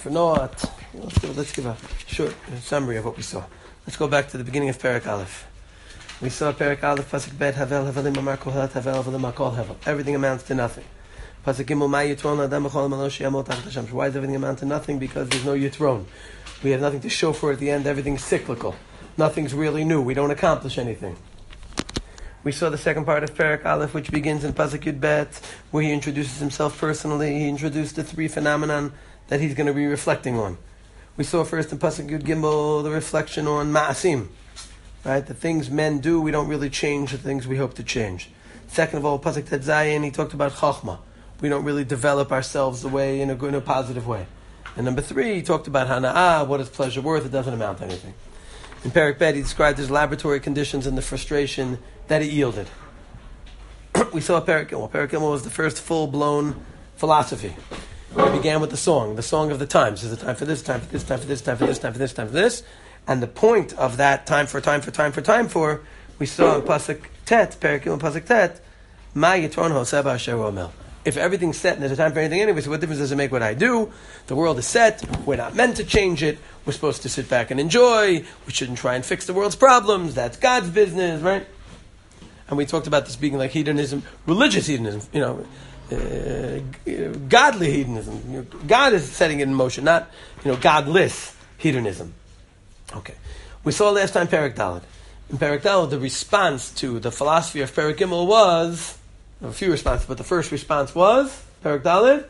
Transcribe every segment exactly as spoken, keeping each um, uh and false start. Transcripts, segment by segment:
for naught. Let's give, let's give a short summary of what we saw. Let's go back to the beginning of Perek Aleph. We saw Perek Aleph, Pasuk Bet, Havel, Havelim, Amar Kohelet, Havel, Havelim, Akol, Havel. Everything amounts to nothing. Pasuk Gimel, Ma Yitron, Adam, B'chol, Malosh, Yamot, Tachat Hashem. Why does everything amount to nothing? Because there's no Yitron. We have nothing to show for at the end. Everything's cyclical. Nothing's really new. We don't accomplish anything. We saw the second part of Perek Aleph, which begins in Pasuk Yud Bet, where he introduces himself personally. He introduced the three phenomenon that he's going to be reflecting on. We saw first in Pasuk Yud Gimel the reflection on Ma'asim, right? The things men do, we don't really change the things we hope to change. Second of all, Pasuk Tet Zayin, he talked about Chachma. We don't really develop ourselves the way in a, in a positive way. And number three, he talked about Hana'ah, what is pleasure worth? It doesn't amount to anything. In Perek Bet, he described his laboratory conditions and the frustration that it yielded. We saw Perek Gimel. Perek Gimel was the first full-blown philosophy. It began with the song, the song of the times. There's a time for this, time for this, time for this, time for this, time for this, time for this. And the point of that time for, time for, time for, time for, we saw in Pasuk Tet, Perek Gimel, Pasuk Tet, Ma Yitron Hoseh B'Asher Omel. If everything's set and there's a time for anything anyway, so what difference does it make what I do? The world is set. We're not meant to change it. We're supposed to sit back and enjoy. We shouldn't try and fix the world's problems. That's God's business, right? And we talked about this being like hedonism, religious hedonism, you know, uh, godly hedonism. You know, God is setting it in motion, not, you know, godless hedonism. Okay. We saw last time Perek Dalet. In Perek Dalet, the response to the philosophy of Perek Gimel was, a few responses, but the first response was, Perek Dalet,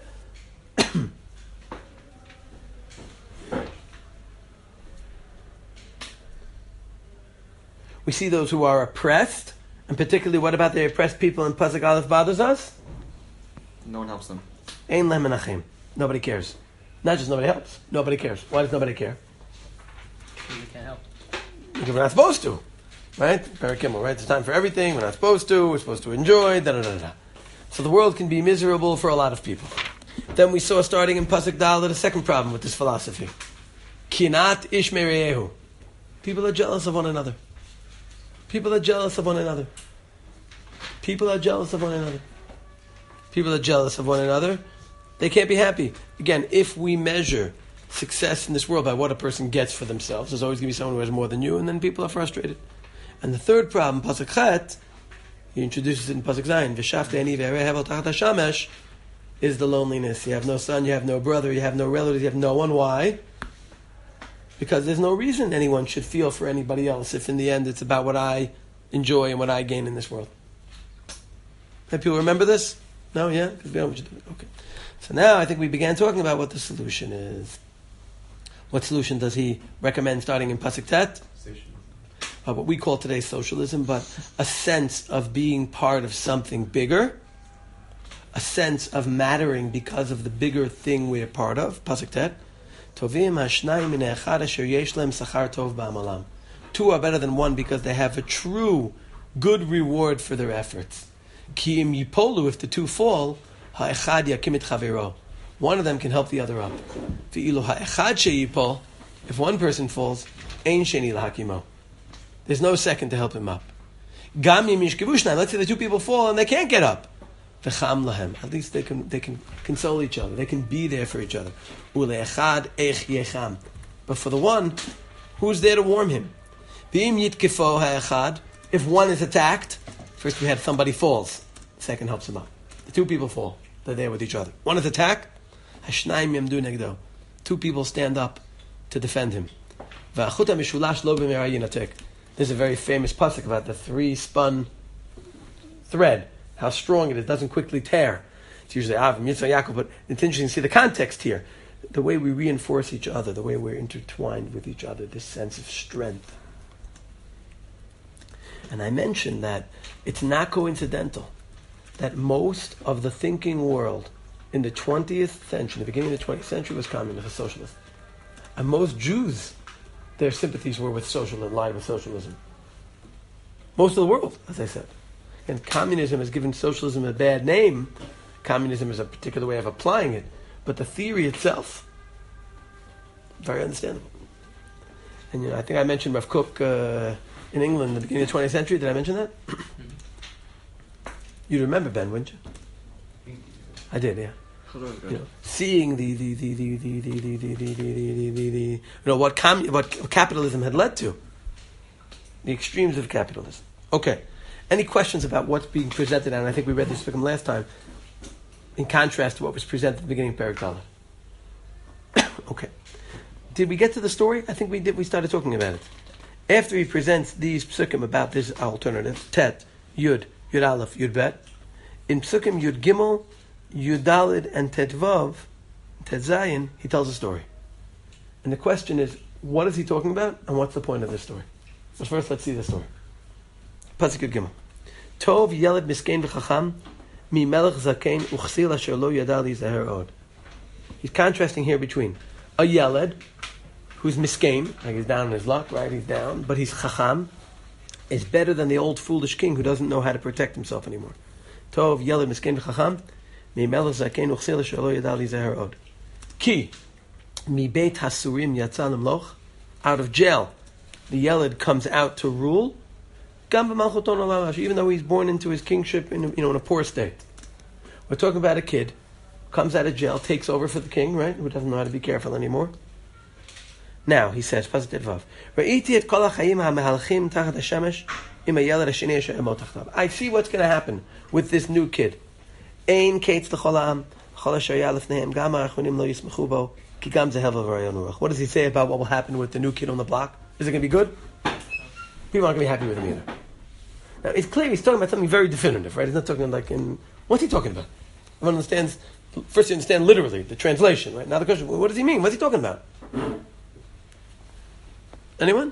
we see those who are oppressed, and particularly what about the oppressed people in Pasuk Aleph bothers us? No one helps them. Ein lehem menachem. Nobody cares. Not just nobody helps. Nobody cares. Why does nobody care? Because we can't help. Because we're not supposed to. Right? Perek Gimel, right? It's time for everything. We're not supposed to. We're supposed to enjoy. Da da da da. So the world can be miserable for a lot of people. Then we saw, starting in Pasuk Dalet, a second problem with this philosophy. Kinat ish mereyehu. People are jealous of one another. People are jealous of one another. People are jealous of one another. People are jealous of one another. They can't be happy. Again, if we measure success in this world by what a person gets for themselves, there's always going to be someone who has more than you, and then people are frustrated. And the third problem, Pasuk Chet, he introduces it in Pasuk Zayin, V'shavte ani ve'erehev tachat hashamesh, is the loneliness. You have no son, you have no brother, you have no relatives, you have no one. Why? Because there's no reason anyone should feel for anybody else if in the end it's about what I enjoy and what I gain in this world. Have people remember this? No? Yeah? Because we don't want you to do it. Okay. So now I think we began talking about what the solution is. What solution does he recommend starting in Pasuk Tet? Uh, what we call today socialism, but a sense of being part of something bigger, a sense of mattering because of the bigger thing we're part of. Pasuk Tet. Tovim hashnayim min echad asher yesh lehem sachar tov ba'amalam. Two are better than one because they have a true good reward for their efforts. Ki im yipolu, if the two fall, ha'echad yakim et chavero. One of them can help the other up. Ve'ilu ha'echad she'yipol, if one person falls, ein sheni lahakimo. There's no second to help him up. Gam yim yishkevu shnayim, let's say the two people fall and they can't get up. V'cham lahem, at least they can they can console each other. They can be there for each other. Ule'echad ech yecham. But for the one, who's there to warm him? V'im yitkefo ha'echad, if one is attacked, first we had somebody falls, second helps him up. The two people fall, they're there with each other. One is attacked, hashnayim yamdu negdo. Two people stand up to defend him. V'achut ha'mishulash lo b'me'ar yinatek. There's a very famous pasuk about the three-spun thread, how strong it is, doesn't quickly tear. It's usually Avim, Yitzhak, Yaakov, but it's interesting to see the context here. The way we reinforce each other, the way we're intertwined with each other, this sense of strength. And I mentioned that it's not coincidental that most of the thinking world in the twentieth century, the beginning of the twentieth century, was communist, was socialist. And most Jews, their sympathies were with social, in line with socialism. Most of the world, as I said. And communism has given socialism a bad name. Communism is a particular way of applying it. But the theory itself, very understandable. And you know, I think I mentioned Rav Kook uh, in England in the beginning of the twentieth century. Did I mention that? You'd remember Ben, wouldn't you? I did, yeah. Chazor is good. You know, seeing the the the the the the the the the the the the you know what com- what capitalism had led to, the extremes of capitalism. Okay, any questions about what's being presented? And I think we read this from last time. In contrast to what was presented at the beginning of Perek Dalet. Okay, did we get to the story? I think we did. We started talking about it after he presents these psukim about this alternative Tet Yud Yud Aleph Yud Bet in psukim Yud Gimel. Yudalid and Tetvav, Tetzayin, he tells a story. And the question is, what is he talking about, and what's the point of this story? So first, let's see the story. Pasuk Yud Gimel. Tov yeled miskein v'chacham, mi melech zakein uchsil asher lo yadal yizaher od. He's contrasting here between a yeled, who's miskein, like he's down in his luck, right? He's down, but he's chacham, is better than the old foolish king who doesn't know how to protect himself anymore. Tov yeled miskein v'chacham, Ki mi beit hasurim yatza lemloch, out of jail, the Yeled comes out to rule. Even though he's born into his kingship in, you know, in a poor state. We're talking about a kid comes out of jail, takes over for the king, right? Who doesn't know how to be careful anymore. Now he says, positive vav. I see what's going to happen with this new kid. What does he say about what will happen with the new kid on the block? Is it going to be good? People aren't going to be happy with him either. Now, it's clear he's talking about something very definitive, right? He's not talking like in... What's he talking about? Everyone understands... First you understand literally, the translation, right? Now the question, what does he mean? What's he talking about? Anyone?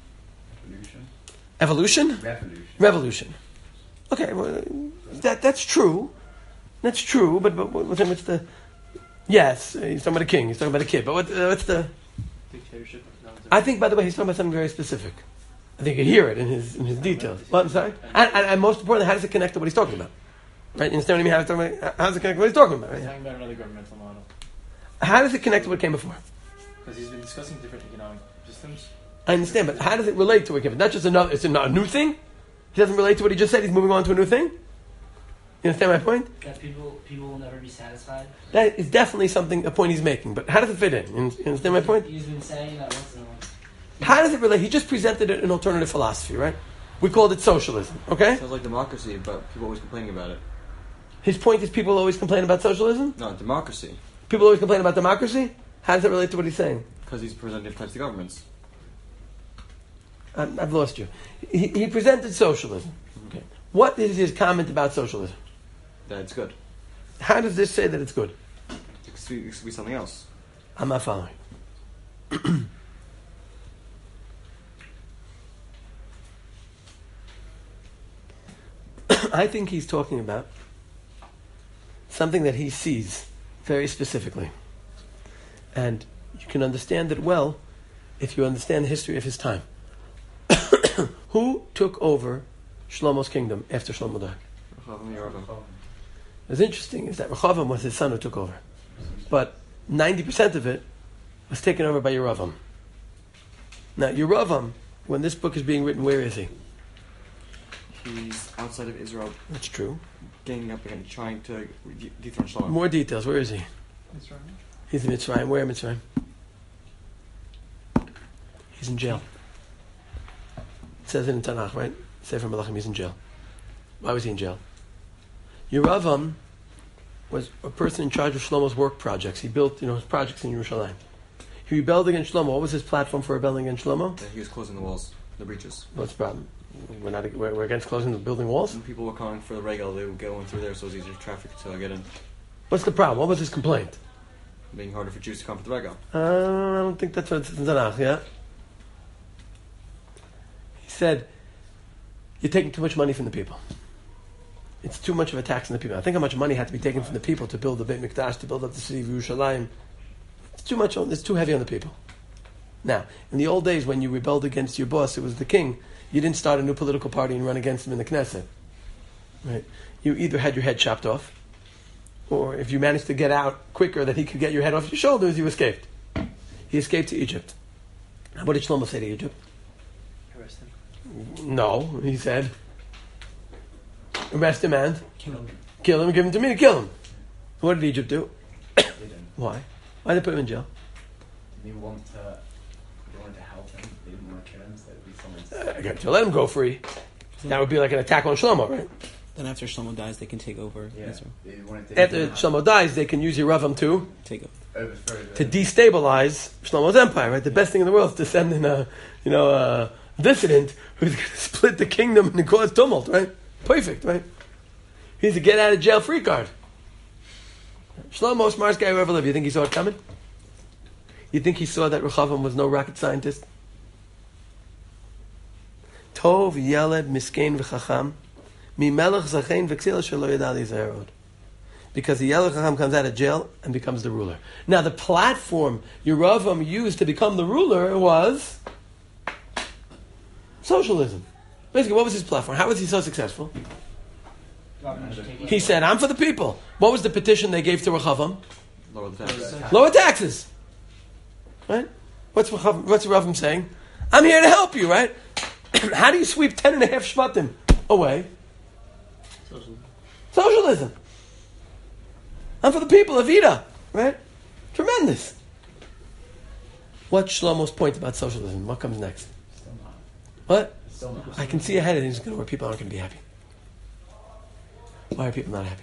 Evolution. Evolution? Revolution. Revolution. Okay, well, that, that's true. That's true, but, but what's the... Yes, he's talking about a king, he's talking about a kid, but what, uh, what's the... Dictatorship. I think, by the way, he's talking about something very specific. I think you hear it in his in his details. What, I'm sorry? And, and, and most importantly, how does it connect to what he's talking about? Right? You understand what I mean? How, it's talking about, how does it connect to what he's talking about? Right? He's talking about another governmental model. How does it connect to what came before? Because he's been discussing different economic systems. I understand, but how does it relate to what came before? Not just another, it's a, not a new thing? He doesn't relate to what he just said, he's moving on to a new thing? You understand my point? That people people will never be satisfied. That is definitely something, a point he's making, but how does it fit in? You understand my point? He's been saying that once in a while. How does it relate? He just presented an alternative philosophy, right? We called it socialism, okay? Sounds like democracy, but people always complaining about it. His point is people always complain about socialism? No, democracy. People always complain about democracy? How does it relate to what he's saying? Because he's presenting different types of governments. I'm, I've lost you. He, he presented socialism. Okay. What is his comment about socialism? That it's good. How does this say that it's good? It could be, it could be something else. I'm not following. I think he's talking about something that he sees very specifically. And you can understand it well if you understand the history of his time. Who took over Shlomo's kingdom after Shlomo died? What's interesting is that Rechavam was his son who took over. But ninety percent of it was taken over by Yeravam. Now, Yeravam, when this book is being written, where is he? He's outside of Israel. That's true. Ganging up again, trying to de- dethrone Shlomo. More details. Where is he? Mitzrayim. He's in Mitzrayim. Where in Mitzrayim? He's in jail. It says it in Tanakh, right? Sefer Melachim, he's in jail. Why was he in jail? Yeravam was a person in charge of Shlomo's work projects. He built, you know, his projects in Yerushalayim. He rebelled against Shlomo. What was his platform for rebelling against Shlomo? Yeah, he was closing the walls, the breaches. What's the problem? We're not. We're, we're against closing the building walls. When people were calling for the regal, they would go in through there, so it was easier for traffic to get in. What's the problem? What was his complaint? Being harder for Jews to come for the regal. Uh, I don't think that's what it's in Tanakh. Yeah. He said, "You're taking too much money from the people. It's too much of a tax on the people. I think how much money had to be taken from the people to build the Beit Mikdash, to build up the city of Yerushalayim. It's too much. On, it's too heavy on the people." Now, in the old days, when you rebelled against your boss, it was the king. You didn't start a new political party and run against him in the Knesset. Right? You either had your head chopped off, or if you managed to get out quicker that he could get your head off your shoulders, you escaped. He escaped to Egypt. What did Shlomo say to Egypt? Arrest him. No, he said, arrest him and Kill him. kill him and give him to me to kill him. What did Egypt do? didn't. Why? Why did they put him in jail? They want to, they wanted to help him. They didn't want to kill him, so it would be someone's. Uh, okay, so let him go free. That would be like an attack on Shlomo, right? Then after Shlomo dies, they can take over Yeah. Israel. They wanted to After Shlomo dies, they can use Yeravam to Take over. overthrow the. to destabilize Shlomo's empire, right? The best thing in the world is to send in a, you know, a dissident who's going to split the kingdom and cause tumult, right? Perfect, right? He's a get out of jail free card. Shlomo, smartest guy who ever lived. You think he saw it coming? You think he saw that Rechavam was no rocket scientist? Tov yeled miskein v'chacham mi melech zachein v'ksila shelo yedal yizerod. Because the Yelech Chacham comes out of jail and becomes the ruler. Now, the platform Yeravam used to become the ruler was socialism. Basically, what was his platform? How was he so successful? Government should take it. He said, I'm for the people. What was the petition they gave to Rechavam? Lower the taxes. Lower taxes. Right? What's Rechavam, what's Rechavam saying? I'm here to help you, right? How do you sweep ten and a half shvatim away? Socialism. Socialism. I'm for the people of Ida, right? Tremendous. What's Shlomo's point about socialism? What comes next? Still not. What? Still not. I can see ahead of things where people aren't going to be happy. Why are people not happy?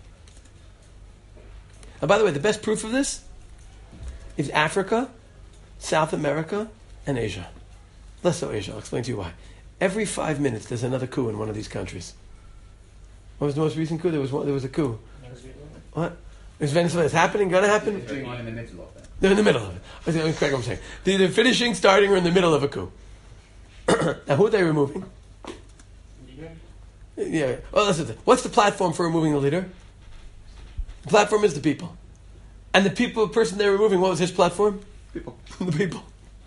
And by the way, the best proof of this is Africa, South America, and Asia. Less so Asia. I'll explain to you why. Every five minutes, there's another coup in one of these countries. What was the most recent coup? There was one, there was a coup. What? Is Venezuela? It's happening? Going to happen? It's going on in the middle of it. They're in the middle of it. That's correct what I'm saying. They're either finishing, starting, or in the middle of a coup. Now, who are they removing? Yeah. Well, listen. What's the platform for removing the leader? The platform is the people. And the people, person they're removing, what was his platform? People. The people.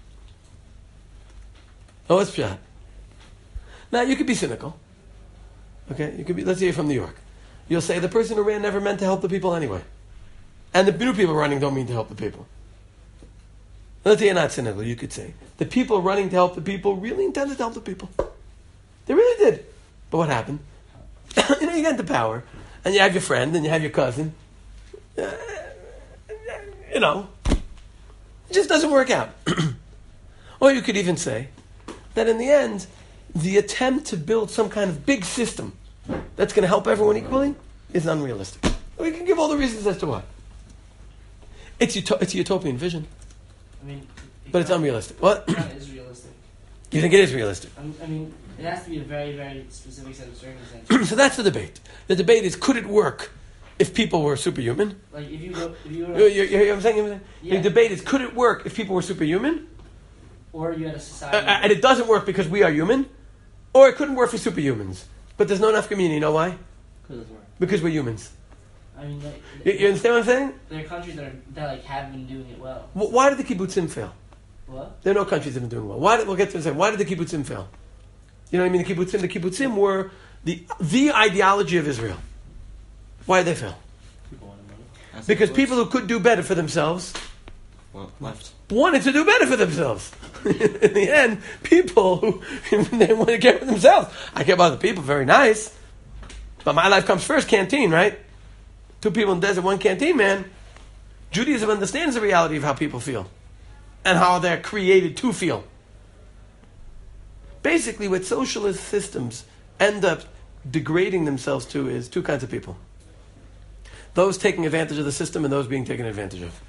Oh, what's Pshat? Now, you could be cynical. Okay? You could be, let's say you're from New York. You'll say the person who ran never meant to help the people anyway. And the new people running don't mean to help the people. Let's say you're not cynical. You could say the people running to help the people really intended to help the people. They really did. But what happened? You know, you get into power, and you have your friend, and you have your cousin. Uh, you know, it just doesn't work out. Or you could even say that in the end, the attempt to build some kind of big system that's going to help everyone equally is unrealistic. We can give all the reasons as to why. It's, uto- it's a utopian vision, I mean, but it's unrealistic. What? It is realistic. You think it is realistic? I mean, I mean, it has to be a very, very specific set of circumstances. So that's the debate. The debate is, could it work if people were superhuman? Like if you go, if you go You, to, you, you hear what I'm saying? The Yeah. debate is, could it work if people were superhuman? or you had a Uh, society. and it doesn't work because we are human, or it couldn't work for superhumans. But there's no enough community. You know why? Because we're humans. I mean, like, You, you understand what I'm saying? there are countries that are that like have been doing it well. Wh- Why did the kibbutzim fail? What? There are no countries that have been doing well. Why did, we'll get to this. Why did the kibbutzim fail? You know what I mean? The kibbutzim, the kibbutzim were the the ideology of Israel. Why did they fail? People want to money. As Because it people was- who could do better for themselves well, left. wanted to do better for themselves. In the end, people who they want to care for themselves. I care about the people, very nice. But my life comes first, canteen, right? Two people in the desert, one canteen, man. Judaism understands the reality of how people feel. And how they're created to feel. Basically, what socialist systems end up degrading themselves to is two kinds of people. Those taking advantage of the system and those being taken advantage of.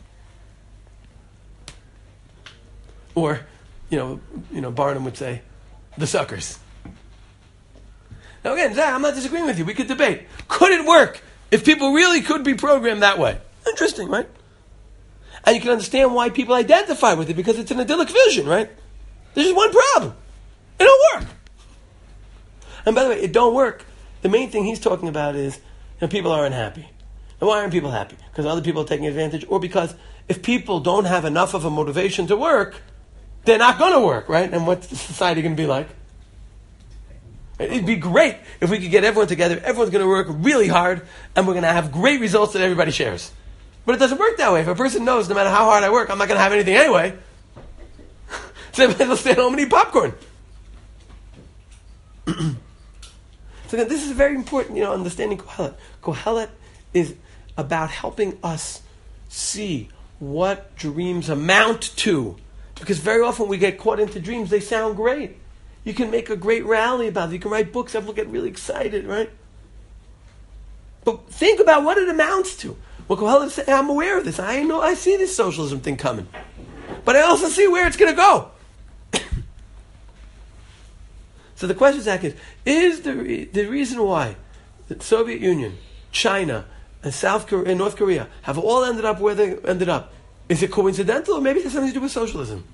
Or, you know, you know, Barnum would say, the suckers. Now again, Zach, I'm not disagreeing with you. We could debate. Could it work if people really could be programmed that way? Interesting, right? And you can understand why people identify with it because it's an idyllic vision, right? There's just one problem. It don't work. And by the way, it don't work. The main thing he's talking about is, you know, people are unhappy. And why aren't people happy? Because other people are taking advantage, or because if people don't have enough of a motivation to work, they're not going to work, right? And what's the society going to be like? It'd be great if we could get everyone together. Everyone's going to work really hard, and we're going to have great results that everybody shares. But it doesn't work that way. If a person knows no matter how hard I work, I'm not going to have anything anyway, so they'll stay at home and eat popcorn. So again, this is very important, you know, understanding Kohelet. Kohelet is about helping us see what dreams amount to. Because very often we get caught into dreams, they sound great. You can make a great rally about it. You can write books, everyone will get really excited, right? But think about what it amounts to. Well, Kohelet is saying, I'm aware of this. I know, I see this socialism thing coming. But I also see where it's going to go. So the question, Zach, is, is the, re- the reason why the Soviet Union, China, and South Korea, and North Korea have all ended up where they ended up, is it coincidental, or maybe it has something to do with socialism?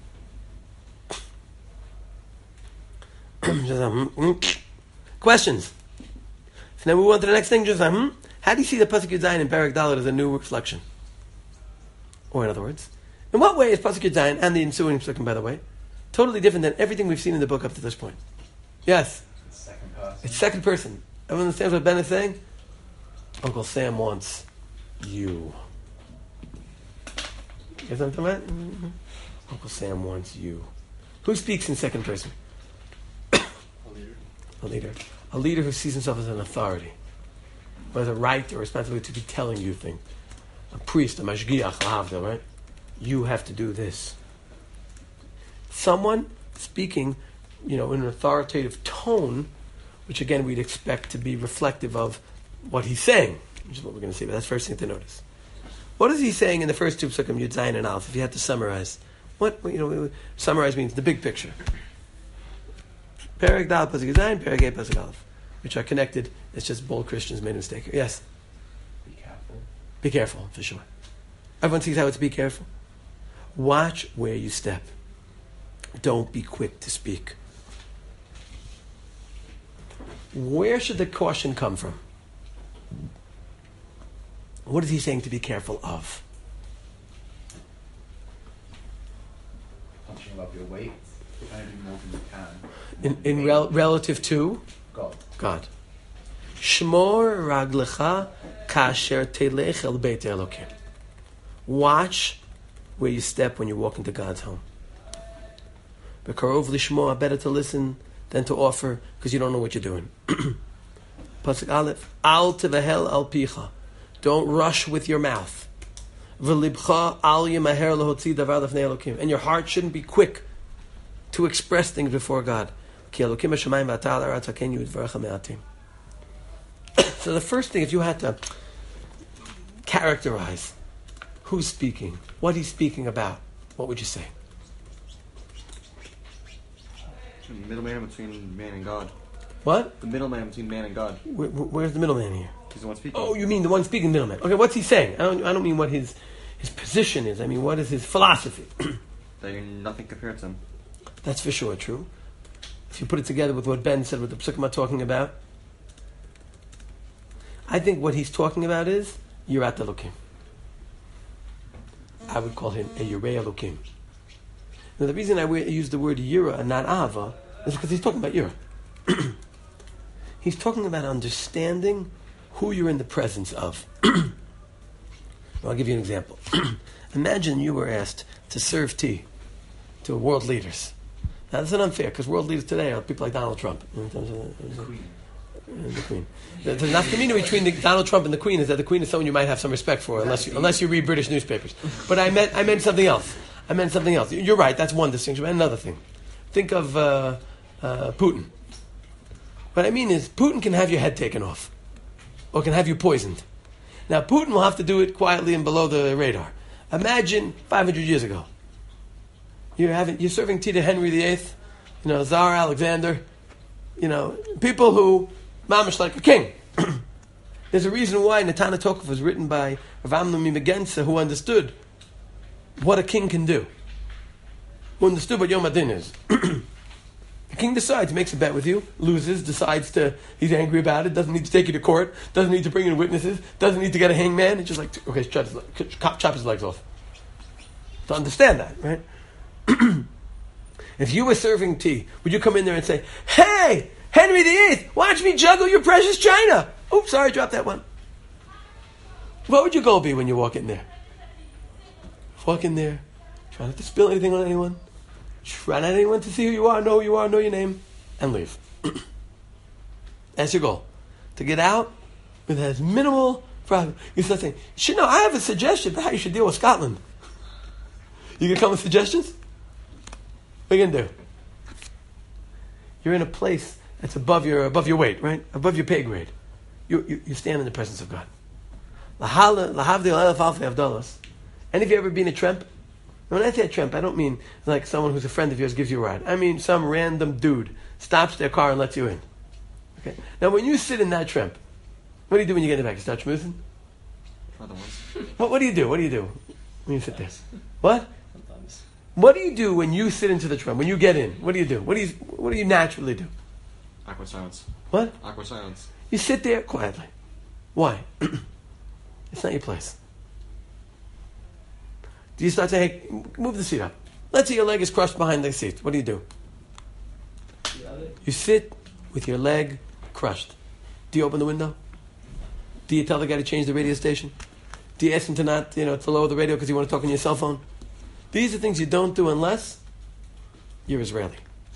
Questions? So now we move on to the next thing. Just, hmm? How do you see the Pasuk Yud Zayin in Perek Dalet as a new reflection? Or in other words, in what way is Pasuk Yud Zayin and the ensuing Psukim, by the way, totally different than everything we've seen in the book up to this point? Yes? It's second person. It's second person. Everyone understands what Ben is saying? Uncle Sam wants you. You guys know what I'm talking about? Mm-hmm. Uncle Sam wants you. Who speaks in second person? A leader. A leader. A leader who sees himself as an authority, who has a right or responsibility to be telling you things. A priest, a mashgiach, lahavdil, right? You have to do this. Someone speaking, you know, in an authoritative tone, which again we'd expect to be reflective of what he's saying, which is what we're going to see. But that's the first thing to notice. What is he saying in the first two psukim, Yud Zayin and Aleph? If you had to summarize, what you know, summarize means the big picture. Perek Dal Pasuk Yud Zayin, Perek Hey Pasuk Aleph, which are connected. It's just bold Christians made a mistake here. Yes. Be careful. Be careful, for sure. Everyone sees how it's be careful. Watch where you step. Don't be quick to speak. Where should the caution come from? What is he saying to be careful of? Punching above your weight. Trying to do more than you can. In, in rel- relative to God. God. Shmor raglecha kasher telech el beit Elokim. Watch where you step when you walk into God's home. Bekarov lishmoa, better to listen than to offer, because you don't know what you're doing. Pasuk Aleph, al tevahel al picha. Don't rush with your mouth. V'libcha al yemaher lehotzi davar lefnei Elokim. And your heart shouldn't be quick to express things before God. Ki Elokim hashamayim v'atal haaretz hakenu yidvarecha me'atim. So the first thing, if you had to characterize who's speaking, what he's speaking about, what would you say? The middleman between man and God. What? The middleman between man and God. Where, where's the middleman here? He's the one speaking. Oh, you mean the one speaking middleman. Okay, what's he saying? I don't, I don't mean what his his position is. I mean, what is his philosophy? That you're nothing compared to him. That's for sure true. If you put it together with what Ben said, what the Psukim are talking about, I think what he's talking about is Yirat Elokim. I would call him a Yirei Elokim. Now, the reason I use the word Yira and not Ava is because he's talking about Yira. He's talking about understanding who you're in the presence of. I'll give you an example. Imagine you were asked to serve tea to world leaders. Now, that's unfair, because world leaders today are people like Donald Trump. In terms of the, Queen. the Queen. The, the nafkamina between the, Donald Trump and the Queen is that the Queen is someone you might have some respect for, unless you, unless you read British newspapers. But I meant I meant something else. I meant something else. You're right. That's one distinction. But another thing. Think of uh, uh, Putin. What I mean is, Putin can have your head taken off, or can have you poisoned. Now, Putin will have to do it quietly and below the radar. Imagine five hundred years ago. You're having you're serving tea to Henry the Eighth, you know, Tsar Alexander, you know, people who mamish like a king. There's a reason why Netana Tokov was written by Rav Amnon Megensa, who understood what a king can do, who understood what Yom Adin is. The king decides, makes a bet with you, loses, decides to, he's angry about it, doesn't need to take you to court, doesn't need to bring in witnesses, doesn't need to get a hangman. It's just like, okay, chop his, chop his legs off. To understand that, right? If you were serving tea, would you come in there and say, hey, Henry the Eighth, watch me juggle your precious china? Oops, sorry, dropped that one. What would your goal be when you walk in there? Walk in there, try not to spill anything on anyone, try not anyone to see who you are, know who you are, know your name, and leave. That's your goal. To get out with as minimal problem. You start saying, you know, I have a suggestion for how you should deal with Scotland. You gonna come with suggestions? What are you gonna do? You're in a place that's above your above your weight, right? Above your pay grade. You you, you stand in the presence of God. Any of you ever been a tramp? When I say a tramp, I don't mean like someone who's a friend of yours gives you a ride. I mean some random dude stops their car and lets you in. Okay. Now when you sit in that tramp, what do you do when you get in the back? You start schmoozing? Other ones. What what do you do? What do you do when you sit there? Sometimes. What? Sometimes. What do you do when you sit into the tram? When you get in? What do you do? What do you what do you naturally do? Awkward silence. What? Awkward silence. You sit there quietly. Why? It's not your place. Do you start saying, hey, move the seat up? Let's say your leg is crushed behind the seat. What do you do? You sit with your leg crushed. Do you open the window? Do you tell the guy to change the radio station? Do you ask him to not, you know, to lower the radio because you want to talk on your cell phone? These are things you don't do unless you're Israeli.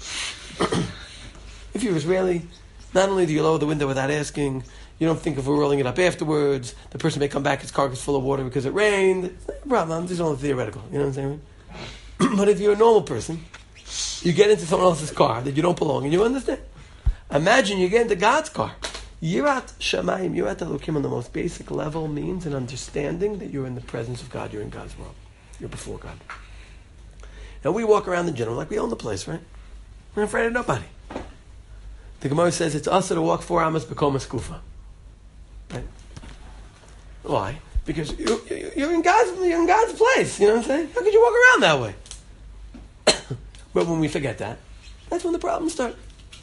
If you're Israeli, not only do you lower the window without asking, you don't think of rolling it up afterwards. The person may come back, his car gets full of water because it rained. It's not a problem. These are all theoretical. You know what I'm saying? But if you're a normal person, you get into someone else's car that you don't belong in, you understand. Imagine you get into God's car. Yirat Shamayim, Yirat Elokim on the most basic level means an understanding that you're in the presence of God, you're in God's world. You're before God. Now we walk around in general like we own the place, right? We're not afraid of nobody. The Gemara says it's us to walk four amas b'koma skufa. Right? Why? Because you, you, you're, in God's, you're in God's place. You know what I'm saying? How could you walk around that way? But when we forget that, that's when the problems start.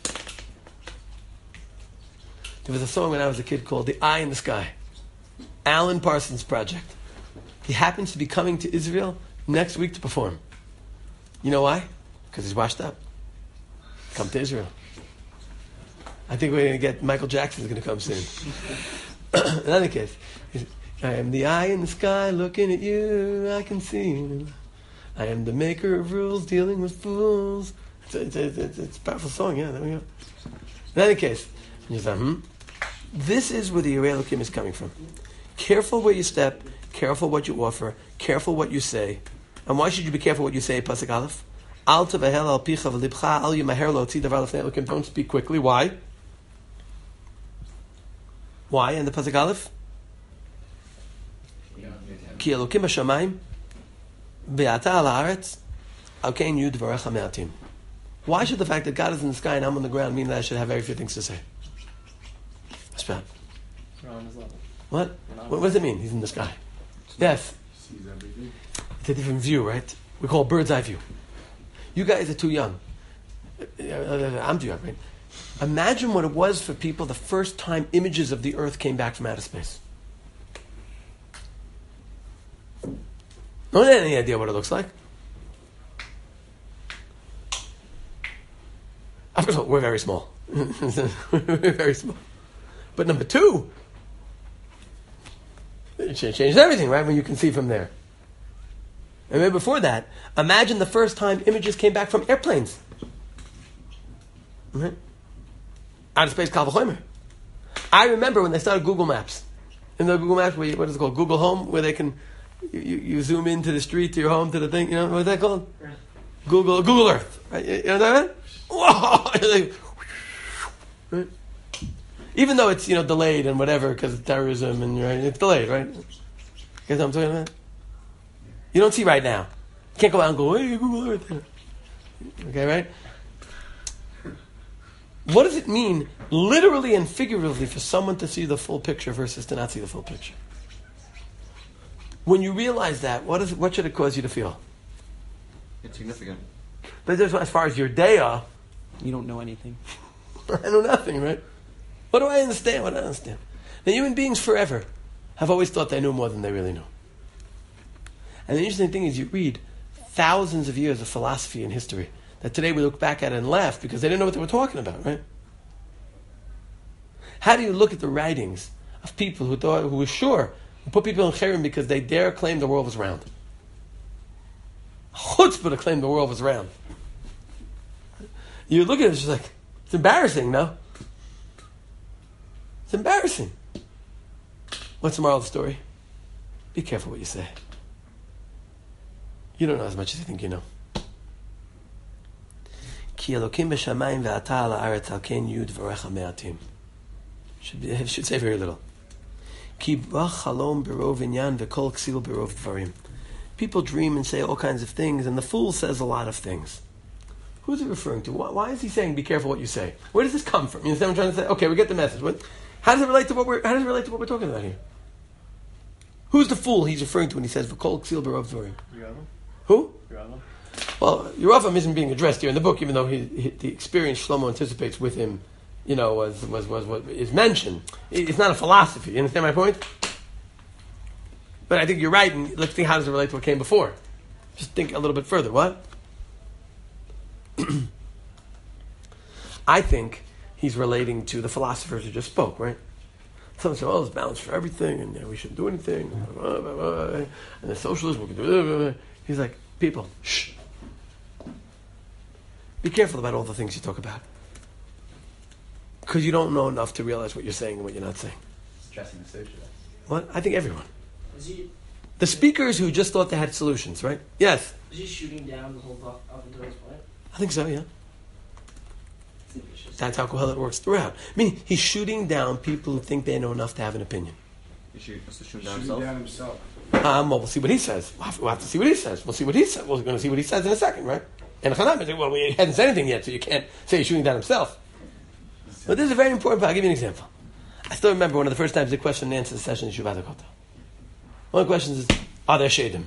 There was a song when I was a kid called The Eye in the Sky. Alan Parsons Project. He happens to be coming to Israel next week to perform. You know why? Because he's washed up. Come to Israel. I think we're going to get Michael Jackson's going to come soon. In any case, I am the eye in the sky looking at you, I can see. I am the maker of rules dealing with fools. It's a, it's a, it's a, it's a powerful song, yeah, there we go. In any case, you say, hmm? This is where the Yirei Elokim is coming from. Careful where you step, careful what you offer, careful what you say. And why should you be careful what you say, Pasuk Aleph? Al tevahel al picha v'libcha al yimaher lo tzid davar lefnei Elokim. Don't speak quickly. Why? Why? And the Pasuk Aleph? Ki Elokim hashamayim ve'ata al haaretz al kein yu dvarecha me'atim. Why should the fact that God is in the sky and I'm on the ground mean that I should have very few things to say? That's bad. We're on his level. What? What, what does it mean? He's in the sky. Yes. Sees everything. It's a different view, right? We call it bird's eye view. You guys are too young. I'm too young, right? Imagine what it was for people the first time images of the earth came back from outer space. No one had any idea what it looks like. First of all, we're very small. We're very small. But number two, it changes everything, right? When you can see from there. And then before that, imagine the first time images came back from airplanes. Right? Outer space, Kal V'chomer. I remember when they started Google Maps. In the Google Maps, where you, what is it called? Google Home, where they can, you, you, you zoom into the street, to your home, to the thing, you know, what's that called? Earth. Google Google Earth. Right? You know that? Whoa! Right? Even though it's, you know, delayed and whatever, because of terrorism, and right, it's delayed, right? You guys know what I'm talking about? You don't see right now. You can't go out and go, hey, Google Earth. Okay, right? What does it mean, literally and figuratively, for someone to see the full picture versus to not see the full picture? When you realize that, what is what should it cause you to feel? It's significant. But just as far as your day are, You don't know anything. I know nothing, right? What do I understand? What do I understand? Now, human beings forever have always thought they knew more than they really knew. And the interesting thing is you read thousands of years of philosophy and history that today we look back at it and laugh because they didn't know what they were talking about, right? How do you look at the writings of people who thought, who were sure, who put people in cherem because they dare claim the world was round? Chutzpah to claim the world was round. You look at it, it's just like, it's embarrassing, no? It's embarrassing. What's the moral of the story? Be careful what you say. You don't know as much as you think you know. Ki Elokim b'shamayim ve'ata ala aretz al ken yud v'recha me'atim. Should be, should say very little. Ki bach halom berov inyan ve'kol ksil berov dvarim. People dream and say all kinds of things, and the fool says a lot of things. Who's it referring to? Why, why is he saying, "Be careful what you say"? Where does this come from? You understand what I'm trying to say? Okay, we get the message. What, how does it relate to what we're? How does it relate to what we're talking about here? Who's the fool he's referring to when he says "V'kol ksil berov dvarim"? Yeravam? Who? Yeravam? Well, Yeravam isn't being addressed here in the book, even though he, he, the experience Shlomo anticipates with him, you know, was was was what is mentioned. It's not a philosophy. You understand my point? But I think you're right, and let's think, how does it relate to what came before? Just think a little bit further. What? I think he's relating to the philosophers who just spoke, right? Someone said, "Oh, there's balance for everything, and you know, we shouldn't do anything, and the socialism, we can do it." He's like, people, shh. Be careful about all the things you talk about. Because you don't know enough to realize what you're saying and what you're not saying. Stressing the socialists. What? I think everyone. Is he, The speakers who just thought they had solutions, right? Yes. is he shooting down the whole book up until this point? I think so, yeah. I think it's just- That's how Kohelet works throughout. I mean, he's shooting down people who think they know enough to have an opinion. You shoot, what's the shoot Shooting down himself? down himself. Um, well, we'll see what he says. We'll have, we'll have to see what he says. We'll see what he says. We're going to see what he says in a second, right? And Chanam is, well, he hasn't said anything yet, so you can't say he's shooting down himself. But this is a very important part. I'll give you an example. I still remember one of the first times the question and answer session in Shuvat HaKotel. One of the questions is, are there Shadim?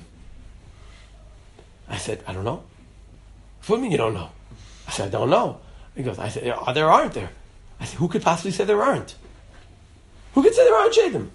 I said, I don't know. What do you mean you don't know? I said, I don't know. He goes, I said, are there or aren't there? I said, who could possibly say there aren't? Who could say there aren't Shadim?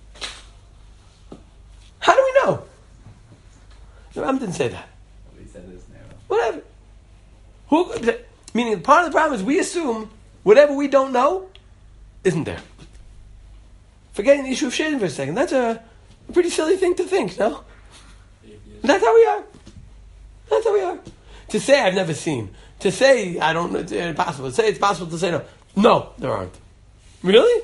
How do we know? The Ram didn't say that. He said there's no. Whatever. Who? Meaning, part of the problem is we assume whatever we don't know isn't there. Forgetting the issue of shading for a second. That's a, a pretty silly thing to think, no? That's how we are. That's how we are. To say I've never seen. To say I don't know, it's impossible. To say it's possible to say no. No, there aren't. Really?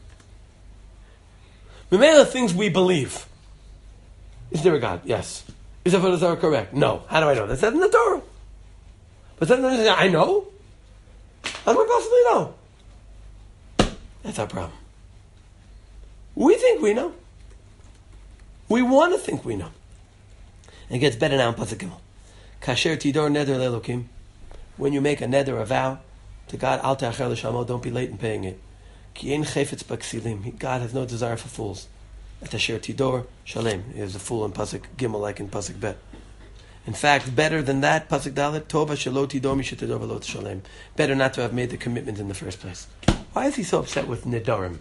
Remember the things we believe. Is there a God? Yes. Is Avodah Zarah correct? No. How do I know? That's not in the Torah. But sometimes I say, I know. How do I possibly know? That's our problem. We think we know. We want to think we know. And it gets better now in Pasuk Gimel. Kasher tidor neder le'elokim. When you make a neder, a vow to God, al te'acher l'shamo, don't be late in paying it. Ki ein chefetz b'ksilim. God has no desire for fools. Kasher tidor shalem. He is a fool in Pasuk Gimel, like in Pasuk Bet. In fact, better than that, Pasuk Dalet, Tova shelo tidor mishetidor v'lo shalem. Better not to have made the commitment in the first place. Why is he so upset with nedarim?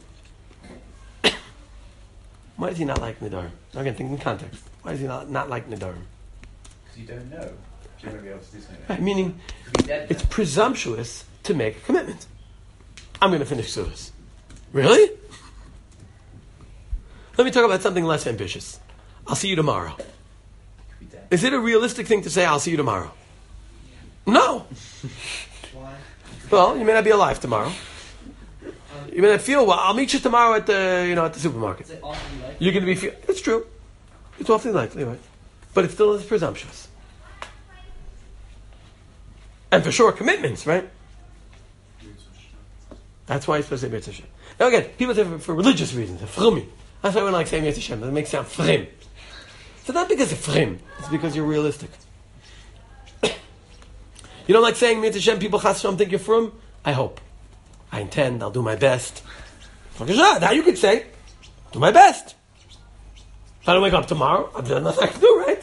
Why does he not like nedarim? Again, think in context. Why does he not, not like nedarim? Because you don't know if you're going to be able to do something. Right, meaning, You could be dead it's then. presumptuous to make a commitment. I'm going to finish Sudas. Really? Let me talk about something less ambitious. I'll see you tomorrow. You could be dead. Is it a realistic thing to say, I'll see you tomorrow? No. Why? Well, you may not be alive tomorrow. You may not feel well. I'll meet you tomorrow at the, you know, at the supermarket. Is it awfully likely? You're going to be feel. It's true. It's awfully likely, right? But it still is presumptuous. And for sure, commitments, right? That's why it's supposed to say Mitzvah Shem. Now again, people say for, for religious reasons, frumi. That's why we like saying Mitzvah Shem. It makes it sound frem. So not because of frem. It's because you're realistic. You don't like saying Mitzvah Shem, people chas Shem think you're frum? I hope. I intend, I'll do my best. Now you could say, do my best. If I don't wake up tomorrow, I've done nothing I can do, right?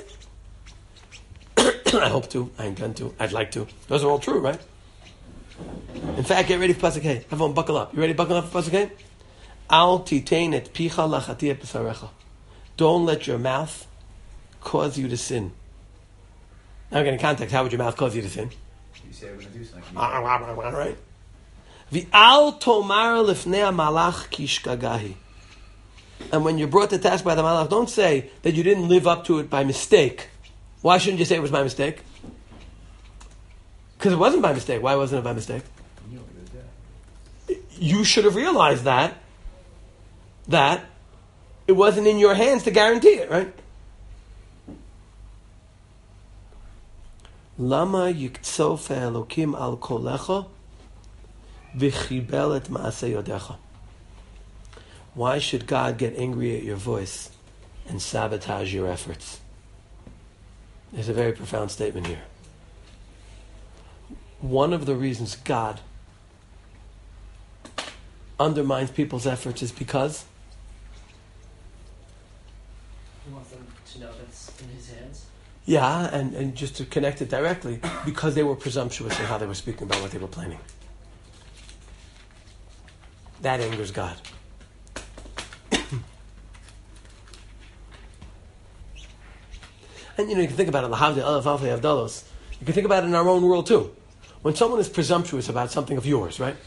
I hope to, I intend to, I'd like to. Those are all true, right? In fact, get ready for Pasuk Hey. Everyone buckle up. You ready to buckle up for Pasuk Hey? Al titain et picha lachati et b'sarecha. Don't let your mouth cause you to sin. Now again, in context, how would your mouth cause you to sin? You say we're going to do something. Right? V'al tomar lifnei malach kishkagahi. And when you're brought to task by the malach, don't say that you didn't live up to it by mistake. Why shouldn't you say it was by mistake? Because it wasn't by mistake. Why wasn't it by mistake? You know what you're going to do. You should have realized that, that it wasn't in your hands to guarantee it, right? Lama yiktsof Elokim al kolecha v'chibel et maaseh yodecha. Why should God get angry at your voice and sabotage your efforts? There's a very profound statement here. One of the reasons God undermines people's efforts is because He wants them to know that's in his hands. Yeah, and, and just to connect it directly, because they were presumptuous in how they were speaking about what they were planning. That angers God. And you know, you can think about it, L'havdil Elef Alfei Avdalos. You can think about it in our own world too. When someone is presumptuous about something of yours, right?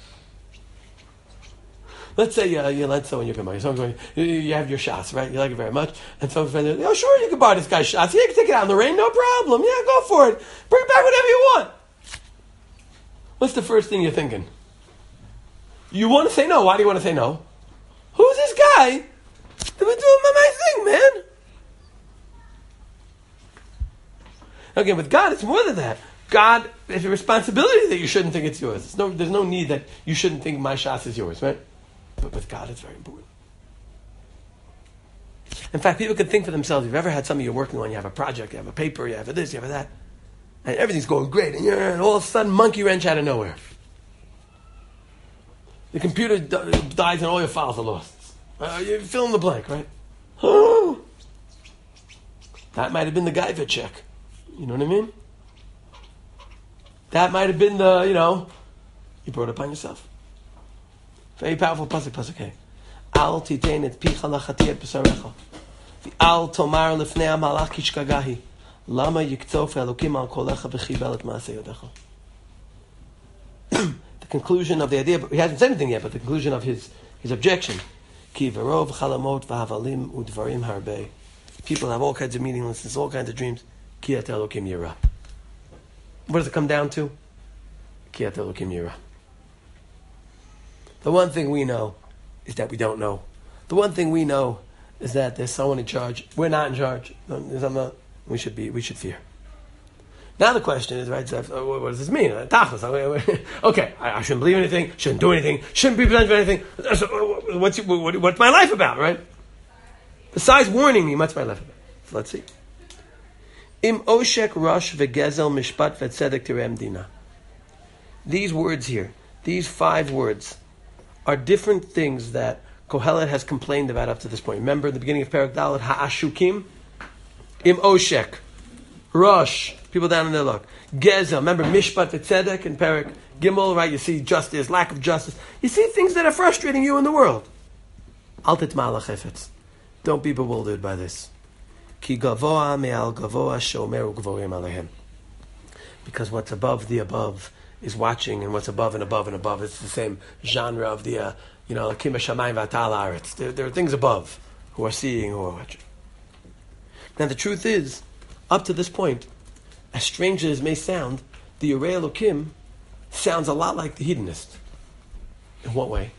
Let's say uh, you let someone you can buy. Someone's going, you, you have your shots, right? You like it very much, and someone's friend, oh sure, you can buy this guy's shots. Yeah, you can take it out in the rain, no problem. Yeah, go for it. Bring back whatever you want. What's the first thing you're thinking? You want to say no. Why do you want to say no? Who's this guy that was doing my, my thing, man? Again, with God, it's more than that. God, it's a responsibility that you shouldn't think it's yours. There's no, there's no need that you shouldn't think my shots is yours, right? But with God, it's very important. In fact, people could think for themselves, if you've ever had something you're working on, you have a project, you have a paper, you have a this, you have a that, and everything's going great, and, you're, and all of a sudden, monkey wrench out of nowhere. The computer d- dies and all your files are lost. Uh, you fill in the blank, right? Oh, that might have been the Guyver check. You know what I mean? That might have been the, you know, you brought it upon yourself. Very powerful pasuk, pasuk hey. Al titein et picha lachati et b'sarecha. Al tomar lefnei hamalach kishkagahi. Lama yiktof Elokim al kolecha v'chibel et maaseh yodecha. The conclusion of the idea, but he hasn't said anything yet, but the conclusion of his, his objection. Ki v'rov chalamot v'havalim udvarim harbei. People have all kinds of meaninglessness, all kinds of dreams. Ki et Elokim yirah. What does it come down to? Ki et Elokim yirah. The one thing we know is that we don't know. The one thing we know is that there's someone in charge. We're not in charge. Not, we should be. We should fear. Now the question is, right? So, what does this mean? Okay, I, I shouldn't believe anything. Shouldn't do anything. Shouldn't be presented for anything. So, what's what, what's my life about, right? Besides warning me, what's my life about? So let's see. Im oshek rosh vegezel mishpat vetzedek tirem dina. These words here, these five words, are different things that Kohelet has complained about up to this point. Remember at the beginning of Perek Dalet, ha'ashukim, im oshek, rosh, people down in their luck. Gezel, remember mishpat vetzedek in Perek Gimel, right? You see justice, lack of justice. You see things that are frustrating you in the world. Al titma lachefetz. Don't be bewildered by this. Ki gavoa me'al gavoa shomeru gvorim alehem. Because what's above the above is watching, and what's above and above and above, it's the same genre of the, uh, you know, Kim Shamayim V'Atal Haaretz. There, there are things above who are seeing, who are watching. Now the truth is, up to this point, as strange as it may sound, the Yorei Elokim sounds a lot like the hedonist. In what way?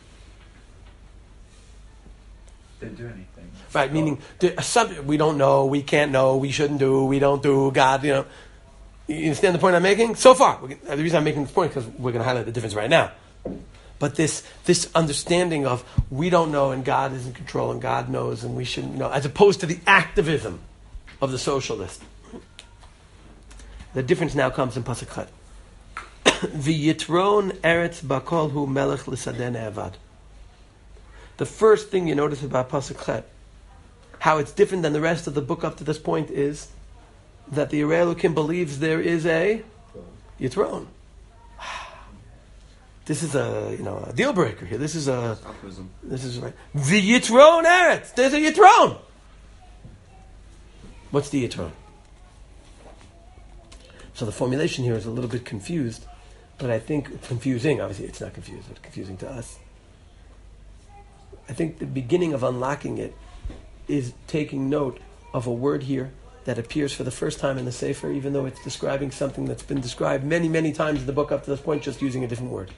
Didn't do anything. Right, meaning some, we don't know, we can't know, we shouldn't do, we don't do, God, you know. You understand the point I'm making? So far, the reason I'm making this point is because we're going to highlight the difference right now. But this this understanding of we don't know and God is in control and God knows and we shouldn't know, as opposed to the activism of the socialist. The difference now comes in Pasuk Chet. V'yitron eretz bakol hu melech l'sadeh ne'evad. The first thing you notice about Pasuk Chet, how it's different than the rest of the book up to this point, is that the Yorei Elokim believes there is a Yitron. This is a, you know, a deal breaker here. This is a, Optimism. this is right. The Yitron Eretz. There's a Yitron. What's the Yitron? So the formulation here is a little bit confused, but I think it's confusing. Obviously, it's not confused, but confusing to us. I think the beginning of unlocking it is taking note of a word here that appears for the first time in the Sefer, even though it's describing something that's been described many, many times in the book up to this point, just using a different word.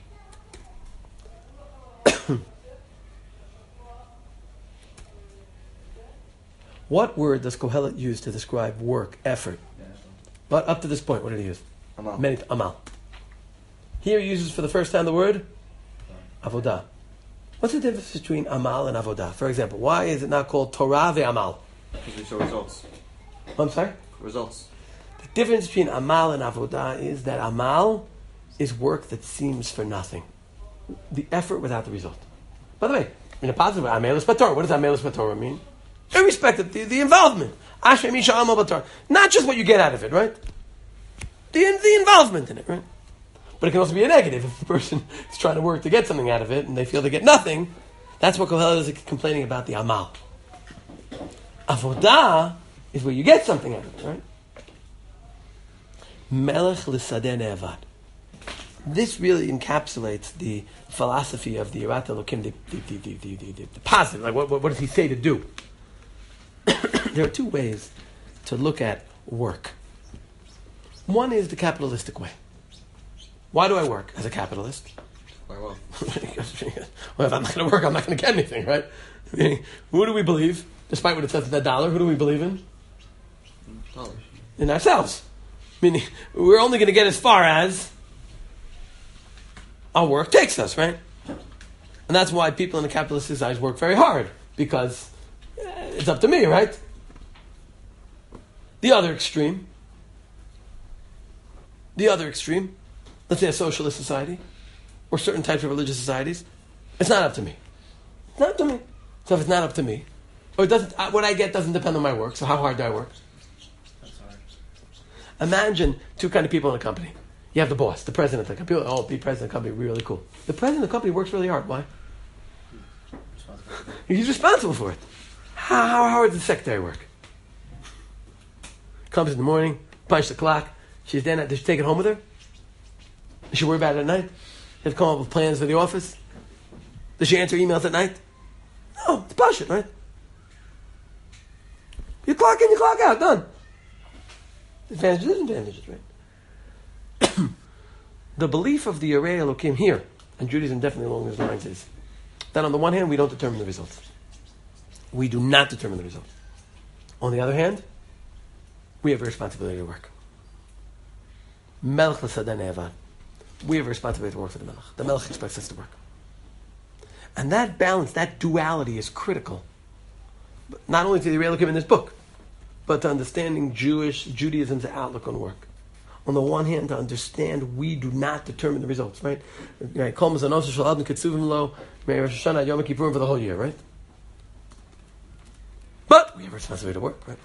What word does Kohelet use to describe work, effort? Yeah. But up to this point, what did he use? Amal. Many amal. Here he uses for the first time the word avodah. What's the difference between amal and avodah? For example, why is it not called Torah ve'amal? Because we show results. I'm sorry? Results. The difference between amal and avodah is that amal is work that seems for nothing. The effort without the result. By the way, in a positive way, amelus batorah. What does amelus batorah mean? Irrespective, the, the involvement. Ashrei misha amal batorah. Not just what you get out of it, right? The, the involvement in it, right? But it can also be a negative if the person is trying to work to get something out of it and they feel they get nothing. That's what Kohelet is complaining about, the amal. Avodah is where you get something out of it, right? Melech l'sadeh ne'avad. This really encapsulates the philosophy of the Yirat Elokim, the, the, the, the, the, the, the, the positive. Like, what, what, what does he say to do? There are two ways to look at work. One is the capitalistic way. Why do I work as a capitalist? Quite well. Well, if I'm not going to work, I'm not going to get anything, right? I mean, who do we believe? Despite what it says in that dollar, who do we believe in? Dollars. In ourselves. Meaning, we're only going to get as far as our work takes us, right? And that's why people in the capitalist society work very hard, because it's up to me, right? The other extreme, the other extreme, let's say a socialist society, or certain types of religious societies, it's not up to me. It's not up to me. So if it's not up to me, or it doesn't, what I get doesn't depend on my work, so how hard do I work? That's hard. Imagine two kind of people in a company. You have the boss, the president of the company. People, oh, be president of the company, really cool. The president of the company works really hard. Why? Responsibility. He's responsible for it. How, how hard does the secretary work? Comes in the morning, punch the clock. She's then, does she take it home with her? Does she worry about it at night? Does she have to come up with plans for the office? Does she answer emails at night? No, it's bullshit, right? You clock in, you clock out, done. Advantages, disadvantages, right? The belief of the Yarei Elokim here, and Judaism definitely along those lines, is that on the one hand, we don't determine the results. We do not determine the results. On the other hand, we have a responsibility to work. Melech l'sadeh ne'avad. We have a responsibility to work for the Melech. The Melech expects us to work. And that balance, that duality is critical. Not only to the Yarei Elokim in this book, but to understanding Jewish, Judaism's outlook on work. On the one hand, to understand we do not determine the results, right? Right. Kol mazanos shel adam ketzuvim lo me'Rosh Hashanah ad Yom Kippurim for the whole year, right? But we have a responsibility to work, right?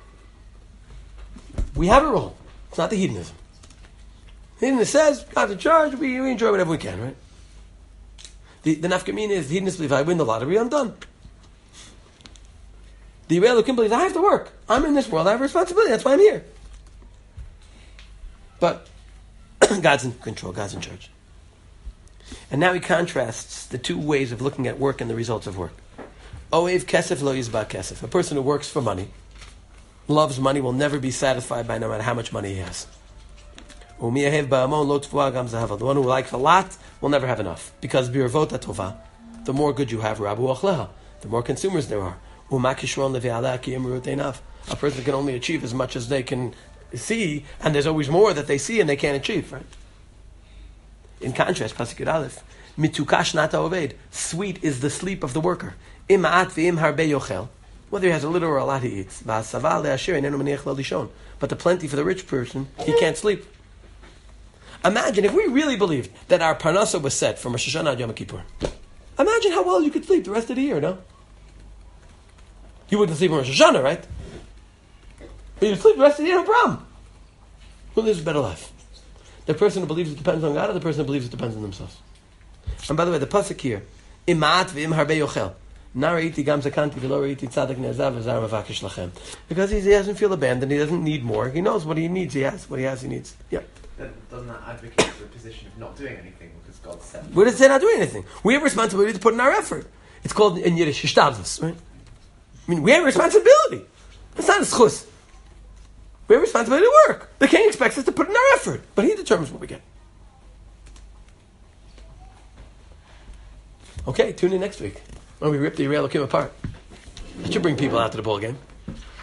We have a role. It's not the hedonism. Hedonism says, God's in charge, we, we enjoy whatever we can, right? The, the nafkamina is, the hedonist believes, I win the lottery, I'm done. The Yarei Elokim believes, I have to work. I'm in this world, I have a responsibility, that's why I'm here. But God's in control, God's in charge. And now he contrasts the two ways of looking at work and the results of work. Oev kesef lo yizba kesef. A person who works for money, loves money, will never be satisfied by no matter how much money he has. Umiyahev ba'amon lo tfuah gam zahav. The one who likes a lot will never have enough. Because birvot tova, the more good you have, rabu achleha, the more consumers there are. Umakishron levi'ala ki imrut einav. A person can only achieve as much as they can see, and there's always more that they see and they can't achieve, right? In contrast, Pasuk Yud Aleph, mitukash nata oved, sweet is the sleep of the worker. Ima'at v'im harbe yochel, whether he has a little or a lot he eats. V'asava le'asher einenu maniach lo lishon. But the plenty for the rich person, he can't sleep. Imagine if we really believed that our parnasa was set from Rosh Hashanah ad Yom Kippur. Imagine how well you could sleep the rest of the year, no? You wouldn't sleep on Rosh Hashanah, right? But you'd sleep the rest of the year, no problem. Who lives a better life? The person who believes it depends on God, or the person who believes it depends on themselves? And by the way, the pasuk here, Ima'at v'im harbe yochel. Because he doesn't feel abandoned, he doesn't need more. He knows what he needs, he has. What he has, he needs. Yeah. Then doesn't that advocate for a position of not doing anything because God said? Where does it say not doing anything? We have a responsibility to put in our effort. It's called in Yiddish, hishtadlus, right? I mean, we have a responsibility. It's not a schus. We have a responsibility to work. The king expects us to put in our effort, but he determines what we get. Okay, tune in next week when we rip the Yarei Elokim apart. That should bring people out to the ball game.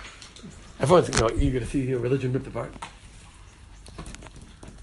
Everyone's you know, eager to see your religion ripped apart.